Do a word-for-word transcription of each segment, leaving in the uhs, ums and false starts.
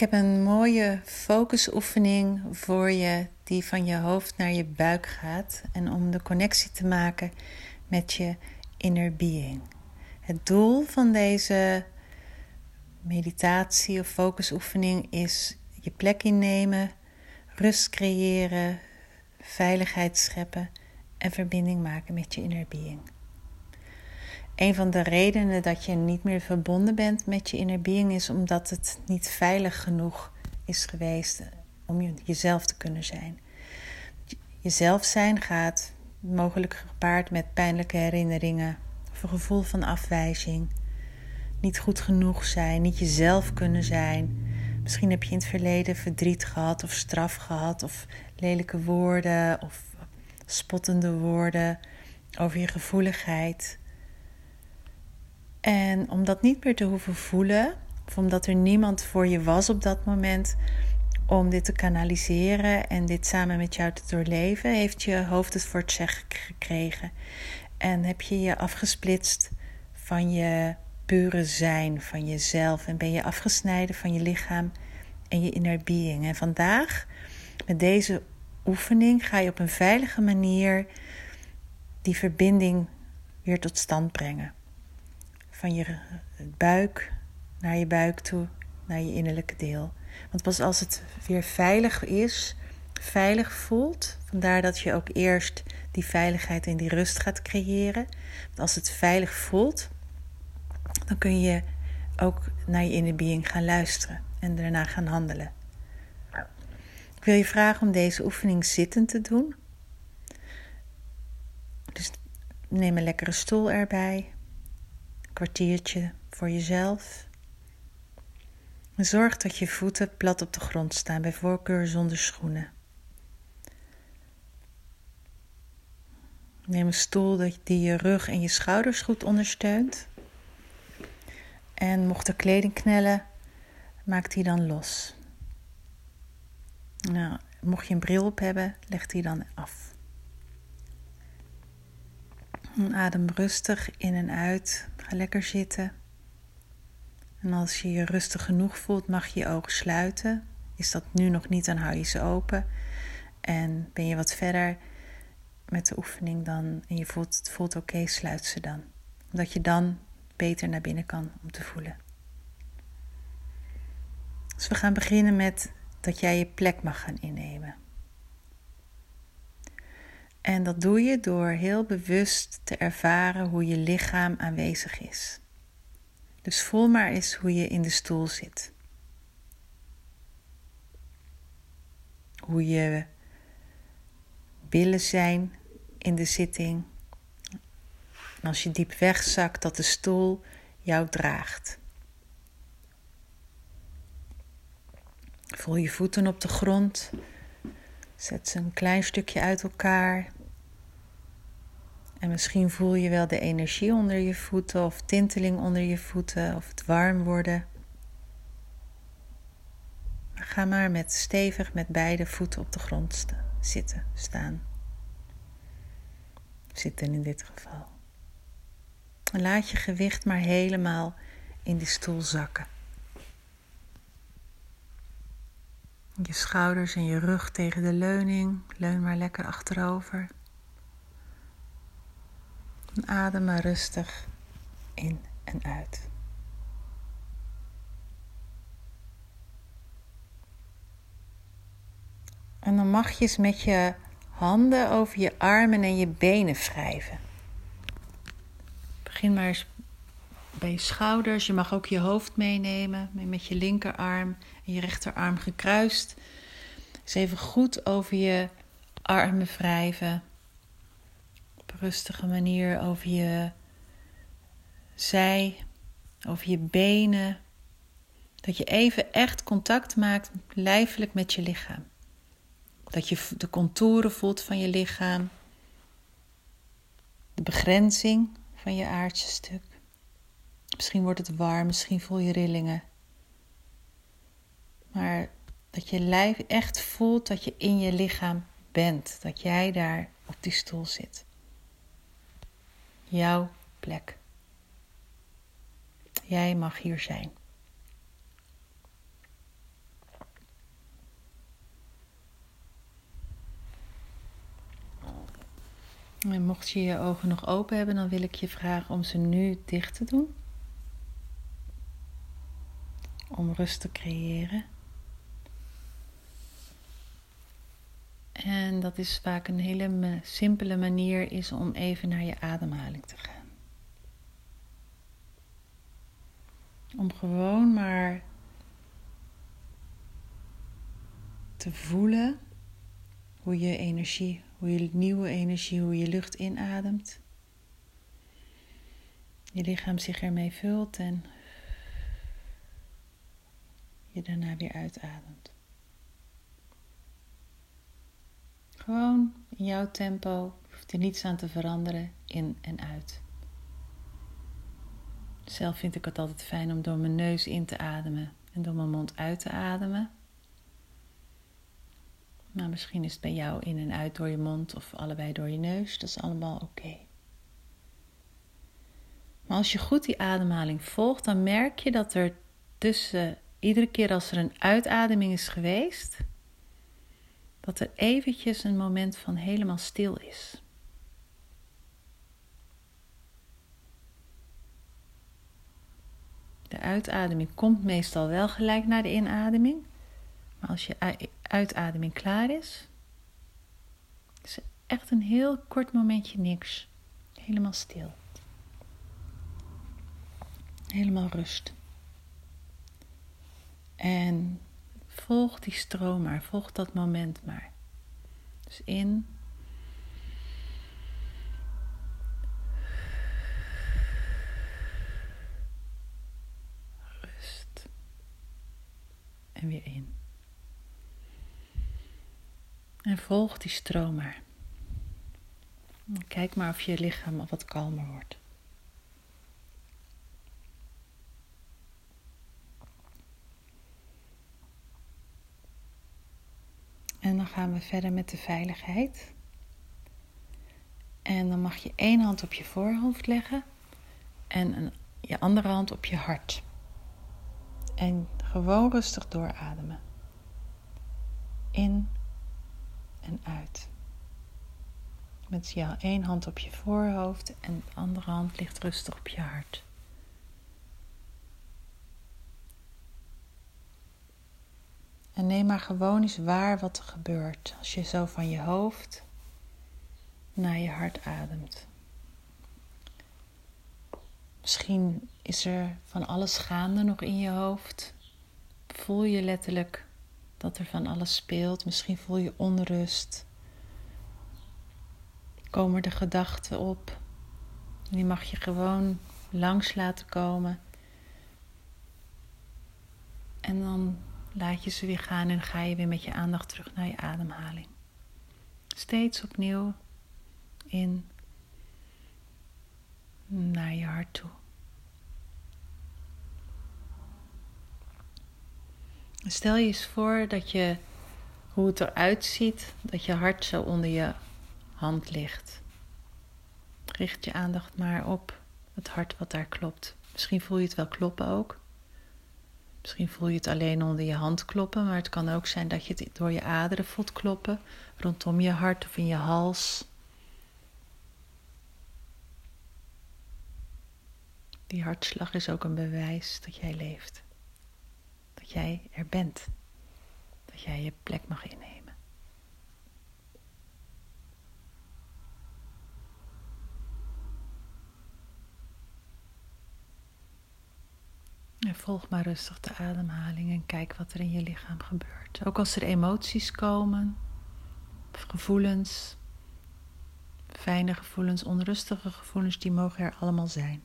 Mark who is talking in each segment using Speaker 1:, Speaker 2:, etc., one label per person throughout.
Speaker 1: heb een mooie focusoefening voor je die van je hoofd naar je buik gaat. En om de connectie te maken met je inner being. Het doel van deze meditatie of focusoefening is je plek innemen, rust creëren, veiligheid scheppen en verbinding maken met je inner being. Een van de redenen dat je niet meer verbonden bent met je inner being is omdat het niet veilig genoeg is geweest om jezelf te kunnen zijn. Jezelf zijn gaat mogelijk gepaard met pijnlijke herinneringen of een gevoel van afwijzing. Niet goed genoeg zijn, niet jezelf kunnen zijn. Misschien heb je in het verleden verdriet gehad of straf gehad of lelijke woorden of spottende woorden over je gevoeligheid. En om dat niet meer te hoeven voelen, of omdat er niemand voor je was op dat moment om dit te kanaliseren en dit samen met jou te doorleven, heeft je hoofd het voor het zeggen gekregen. En heb je je afgesplitst van je pure zijn, van jezelf. En ben je afgesneden van je lichaam en je inner being. En vandaag, met deze oefening, ga je op een veilige manier die verbinding weer tot stand brengen. Van je buik naar je buik toe, naar je innerlijke deel. Want pas als het weer veilig is, veilig voelt, vandaar dat je ook eerst die veiligheid en die rust gaat creëren. Want als het veilig voelt, dan kun je ook naar je inner being gaan luisteren en daarna gaan handelen. Ik wil je vragen om deze oefening zittend te doen. Dus neem een lekkere stoel erbij. Een kwartiertje voor jezelf. En zorg dat je voeten plat op de grond staan, bij voorkeur zonder schoenen. Neem een stoel die je rug en je schouders goed ondersteunt. En mocht er kleding knellen, maak die dan los. Nou, mocht je een bril op hebben, leg die dan af. En adem rustig in en uit. Ga lekker zitten. En als je je rustig genoeg voelt, mag je je ogen sluiten. Is dat nu nog niet, dan hou je ze open. En ben je wat verder met de oefening dan en je voelt, het voelt oké, okay, sluit ze dan. Omdat je dan beter naar binnen kan om te voelen. Dus we gaan beginnen met dat jij je plek mag gaan innemen. En dat doe je door heel bewust te ervaren hoe je lichaam aanwezig is. Dus voel maar eens hoe je in de stoel zit. Hoe je billen zijn in de zitting. En als je diep wegzakt, dat de stoel jou draagt. Voel je voeten op de grond. Zet ze een klein stukje uit elkaar. En misschien voel je wel de energie onder je voeten of tinteling onder je voeten of het warm worden. Maar ga maar met stevig met beide voeten op de grond st- zitten, staan. Zitten in dit geval. En laat je gewicht maar helemaal in die stoel zakken. Je schouders en je rug tegen de leuning. Leun maar lekker achterover. En adem maar rustig in en uit. En dan mag je eens met je handen over je armen en je benen wrijven. Begin maar eens bij je schouders. Je mag ook je hoofd meenemen met je linkerarm en je rechterarm gekruist. Dus even goed over je armen wrijven. Op een rustige manier over je zij, over je benen. Dat je even echt contact maakt lijfelijk met je lichaam. Dat je de contouren voelt van je lichaam. De begrenzing van je aardse stuk. Misschien wordt het warm, misschien voel je rillingen. Maar dat je lijf echt voelt dat je in je lichaam bent. Dat jij daar op die stoel zit. Jouw plek. Jij mag hier zijn. En mocht je je ogen nog open hebben, dan wil ik je vragen om ze nu dicht te doen. Om rust te creëren. En dat is vaak een hele simpele manier is om even naar je ademhaling te gaan. Om gewoon maar te voelen hoe je energie, hoe je nieuwe energie, hoe je lucht inademt. Je lichaam zich ermee vult en je daarna weer uitademt. Gewoon in jouw tempo, je hoeft er niets aan te veranderen, in en uit. Zelf vind ik het altijd fijn om door mijn neus in te ademen en door mijn mond uit te ademen. Maar misschien is het bij jou in en uit door je mond of allebei door je neus. Dat is allemaal oké. Okay. Maar als je goed die ademhaling volgt, dan merk je dat er tussen iedere keer als er een uitademing is geweest, dat er eventjes een moment van helemaal stil is. De uitademing komt meestal wel gelijk na de inademing. Maar als je uitademing klaar is, is er echt een heel kort momentje niks. Helemaal stil. Helemaal rust. En volg die stroom maar, volg dat moment maar. Dus in. Rust. En weer in. En volg die stroom maar. Kijk maar of je lichaam wat kalmer wordt. En dan gaan we verder met de veiligheid. En dan mag je één hand op je voorhoofd leggen en een, je andere hand op je hart. En gewoon rustig doorademen. In en uit. Met jou één hand op je voorhoofd en de andere hand ligt rustig op je hart. En neem maar gewoon eens waar wat er gebeurt als je zo van je hoofd naar je hart ademt. Misschien is er van alles gaande nog in je hoofd. Voel je letterlijk dat er van alles speelt. Misschien voel je onrust. Komen er gedachten op. En die mag je gewoon langs laten komen. En dan laat je ze weer gaan en ga je weer met je aandacht terug naar je ademhaling. Steeds opnieuw in naar je hart toe. Stel je eens voor dat je, hoe het eruit ziet, dat je hart zo onder je hand ligt. Richt je aandacht maar op het hart wat daar klopt. Misschien voel je het wel kloppen ook. Misschien voel je het alleen onder je hand kloppen, maar het kan ook zijn dat je het door je aderen voelt kloppen, rondom je hart of in je hals. Die hartslag is ook een bewijs dat jij leeft. Dat jij er bent. Dat jij je plek mag innemen. En volg maar rustig de ademhaling en kijk wat er in je lichaam gebeurt. Ook als er emoties komen, of gevoelens, fijne gevoelens, onrustige gevoelens, die mogen er allemaal zijn.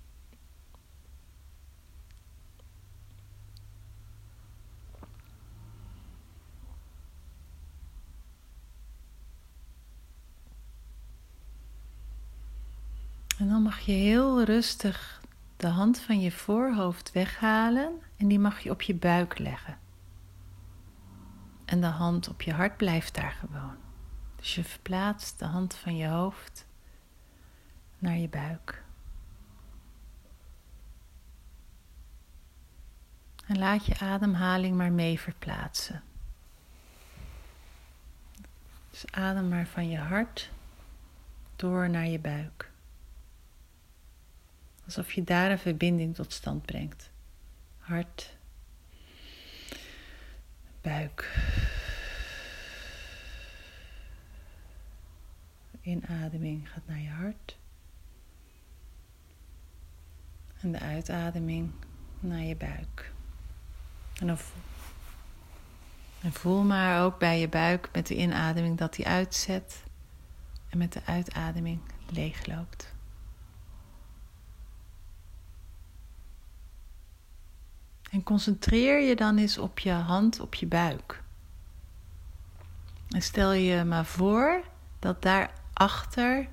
Speaker 1: En dan mag je heel rustig de hand van je voorhoofd weghalen en die mag je op je buik leggen. En de hand op je hart blijft daar gewoon. Dus je verplaatst de hand van je hoofd naar je buik. En laat je ademhaling maar mee verplaatsen. Dus adem maar van je hart door naar je buik. Alsof je daar een verbinding tot stand brengt. Hart, buik. Inademing gaat naar je hart. En de uitademing naar je buik. En, dan voel, en voel maar ook bij je buik met de inademing dat die uitzet. En met de uitademing leegloopt. En concentreer je dan eens op je hand op je buik. En stel je maar voor dat daarachter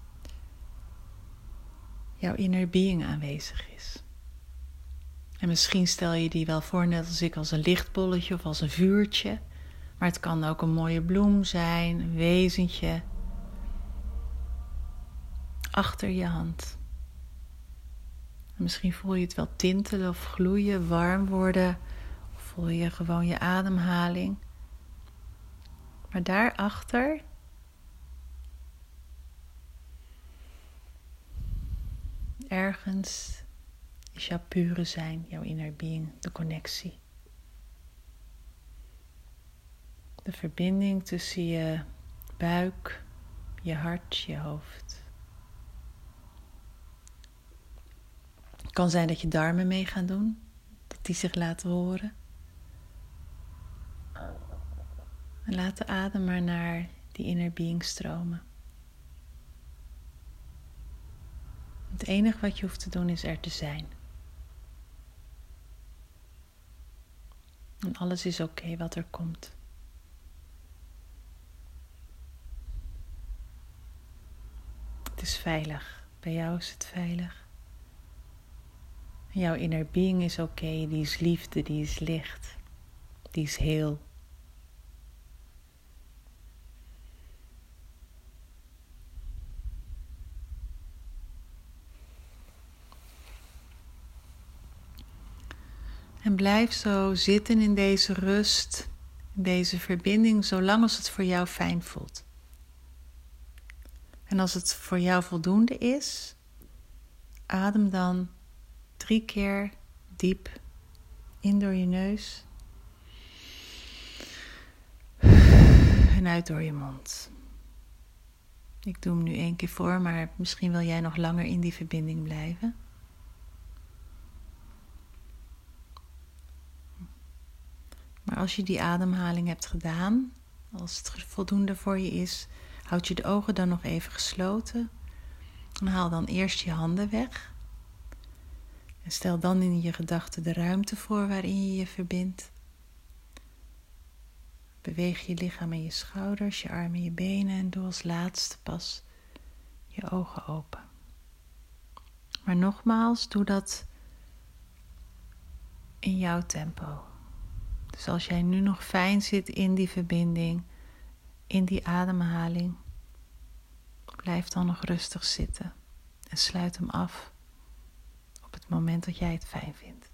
Speaker 1: jouw inner being aanwezig is. En misschien stel je die wel voor, net als ik, als een lichtbolletje of als een vuurtje. Maar het kan ook een mooie bloem zijn, een wezentje. Achter je hand. En misschien voel je het wel tintelen of gloeien, warm worden. Of voel je gewoon je ademhaling. Maar daarachter ergens is jouw pure zijn, jouw inner being, de connectie. De verbinding tussen je buik, je hart, je hoofd. Het kan zijn dat je darmen mee gaan doen, dat die zich laten horen. En laat de adem maar naar die inner being stromen. Het enige wat je hoeft te doen is er te zijn. En alles is oké okay wat er komt. Het is veilig. Bij jou is het veilig. En jouw inner being is oké. Okay. Die is liefde, die is licht. Die is heel. En blijf zo zitten in deze rust, in deze verbinding, zolang als het voor jou fijn voelt. En als het voor jou voldoende is, adem dan drie keer diep in door je neus en uit door je mond. Ik doe hem nu één keer voor, maar misschien wil jij nog langer in die verbinding blijven. Maar als je die ademhaling hebt gedaan, als het voldoende voor je is, houd je de ogen dan nog even gesloten. En haal dan eerst je handen weg. En stel dan in je gedachten de ruimte voor waarin je je verbindt. Beweeg je lichaam en je schouders, je armen en je benen en doe als laatste pas je ogen open. Maar nogmaals, doe dat in jouw tempo. Dus als jij nu nog fijn zit in die verbinding, in die ademhaling, blijf dan nog rustig zitten en sluit hem af op het moment dat jij het fijn vindt.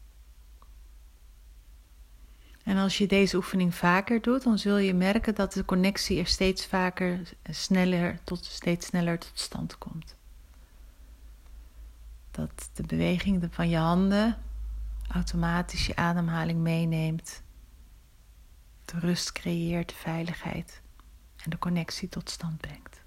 Speaker 1: En als je deze oefening vaker doet, dan zul je merken dat de connectie er steeds vaker, sneller tot, steeds sneller tot stand komt. Dat de beweging van je handen automatisch je ademhaling meeneemt, de rust creëert, de veiligheid en de connectie tot stand brengt.